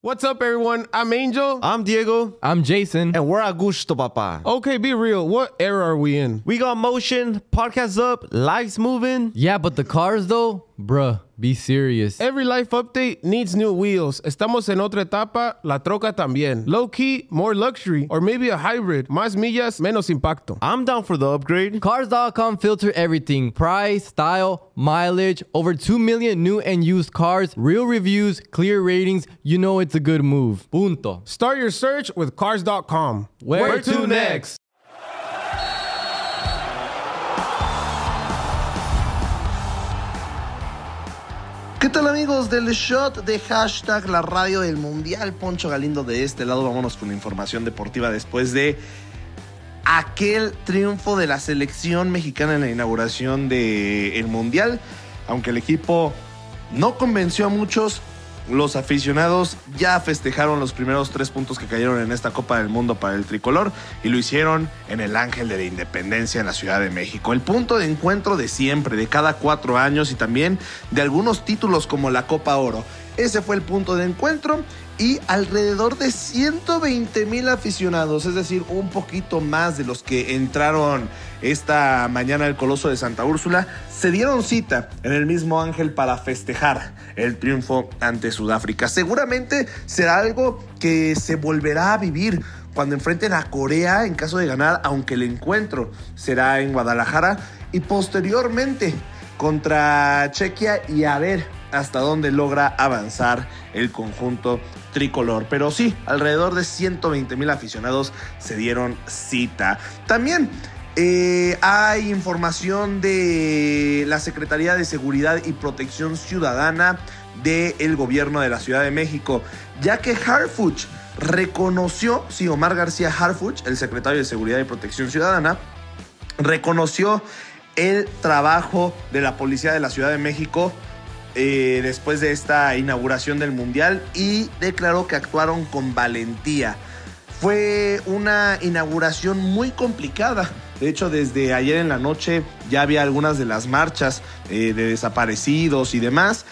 What's up, everyone? I'm Angel. I'm Diego. I'm Jason. And we're Augusto, papa. Okay, be real. What era are we in? We got motion, podcasts up, lives moving. Yeah, but the cars though? Bruh, be serious. Every life update needs new wheels. Estamos en otra etapa, la troca también. Low key, more luxury, or maybe a hybrid. Más millas, menos impacto. I'm down for the upgrade. Cars.com filter everything. Price, style, mileage, over 2 million new and used cars, real reviews, clear ratings. You know it's a good move. Punto. Start your search with Cars.com. Where to next? ¿Qué tal, amigos del shot de hashtag la radio del mundial? Poncho Galindo de este lado. Vámonos con la información deportiva después de aquel triunfo de la selección mexicana en la inauguración del mundial. Aunque el equipo no convenció a muchos, los aficionados ya festejaron los primeros 3 puntos que cayeron en esta Copa del Mundo para el tricolor y lo hicieron en el Ángel de la Independencia en la Ciudad de México. El punto de encuentro de siempre, de cada 4 años y también de algunos títulos como la Copa Oro. Ese fue el punto de encuentro y alrededor de 120,000 aficionados, es decir, un poquito más de los que entraron esta mañana al Coloso de Santa Úrsula, se dieron cita en el mismo Ángel para festejar el triunfo ante Sudáfrica. Seguramente será algo que se volverá a vivir cuando enfrenten a Corea en caso de ganar, aunque el encuentro será en Guadalajara y posteriormente contra Chequia y a ver hasta dónde logra avanzar el conjunto tricolor. Pero sí, alrededor de 120,000 aficionados se dieron cita. También hay información de la Secretaría de Seguridad y Protección Ciudadana del gobierno de la Ciudad de México, ya que Harfuch reconoció, sí, Omar García Harfuch, el secretario de Seguridad y Protección Ciudadana, reconoció el trabajo de la Policía de la Ciudad de México después de esta inauguración del Mundial y declaró que actuaron con valentía. Fue una inauguración muy complicada. De hecho, desde ayer en la noche ya había algunas de las marchas de desaparecidos y demás.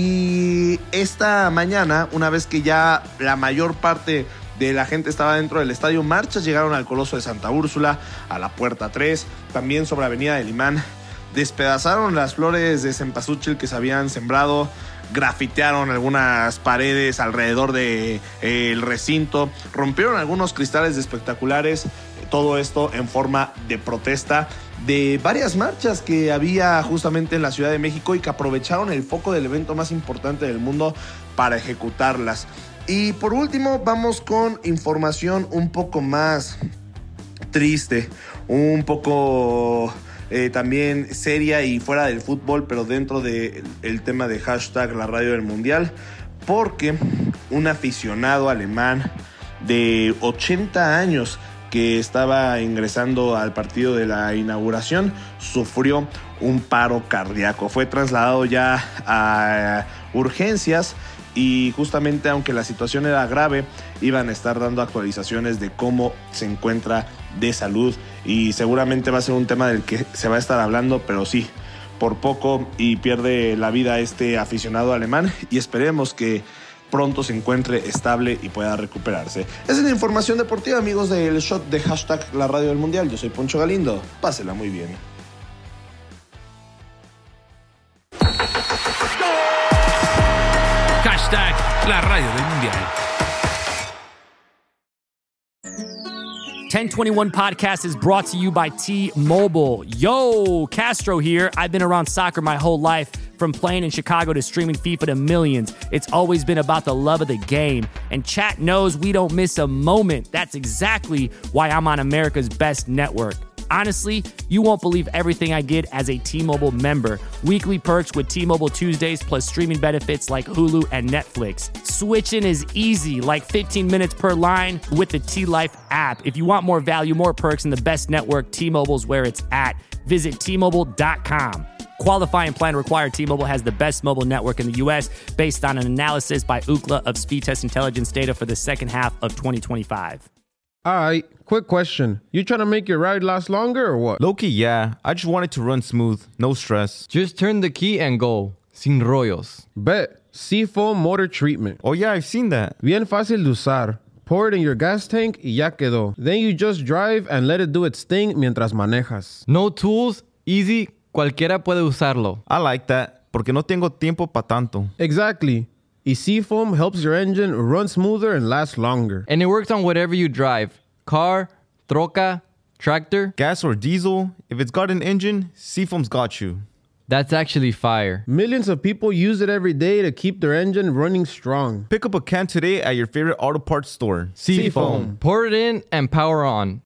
Y esta mañana, una vez que ya la mayor parte de la gente estaba dentro del estadio, marchas llegaron al Coloso de Santa Úrsula, a la Puerta 3, también sobre Avenida del Imán. Despedazaron las flores de cempasúchil que se habían sembrado, grafitearon algunas paredes alrededor del recinto, rompieron algunos cristales de espectaculares, todo esto en forma de protesta de varias marchas que había justamente en la Ciudad de México y que aprovecharon el foco del evento más importante del mundo para ejecutarlas. Y por último vamos con información un poco más triste, un poco también seria y fuera del fútbol, pero dentro del tema de hashtag la radio del mundial, porque un aficionado alemán de 80 años que estaba ingresando al partido de la inauguración sufrió un paro cardíaco. Fue trasladado ya a urgencias y justamente, aunque la situación era grave, iban a estar dando actualizaciones de cómo se encuentra de salud y seguramente va a ser un tema del que se va a estar hablando, pero sí, por poco y pierde la vida este aficionado alemán y esperemos que pronto se encuentre estable y pueda recuperarse. Esa es la información deportiva, amigos del shot de hashtag la radio del mundial. Yo soy Poncho Galindo, pásela muy bien. Hashtag la radio del mundial. 1021 Podcast is brought to you by T-Mobile. Yo, Castro here. I've been around soccer my whole life, from playing in Chicago to streaming FIFA to millions. It's always been about the love of the game. And chat knows we don't miss a moment. That's exactly why I'm on America's best network. Honestly, you won't believe everything I get as a T-Mobile member. Weekly perks with T-Mobile Tuesdays, plus streaming benefits like Hulu and Netflix. Switching is easy, like 15 minutes per line with the T-Life app. If you want more value, more perks, and the best network, T-Mobile's where it's at. Visit T-Mobile.com. Qualifying plan required. T-Mobile has the best mobile network in the U.S. based on an analysis by Ookla of speed test intelligence data for the second half of 2025. All right, quick question. You trying to make your ride last longer or what? Low-key, yeah. I just want it to run smooth. No stress. Just turn the key and go. Sin rollos. Bet. Seafoam Motor Treatment. Oh yeah, I've seen that. Bien fácil de usar. Pour it in your gas tank y ya quedó. Then you just drive and let it do its thing mientras manejas. No tools, easy, cualquiera puede usarlo. I like that, porque no tengo tiempo pa' tanto. Exactly. Y Seafoam helps your engine run smoother and last longer. And it works on whatever you drive. Car, troca, tractor. Gas or diesel, if it's got an engine, Seafoam's got you. That's actually fire. Millions of people use it every day to keep their engine running strong. Pick up a can today at your favorite auto parts store. Seafoam. Pour it in and power on.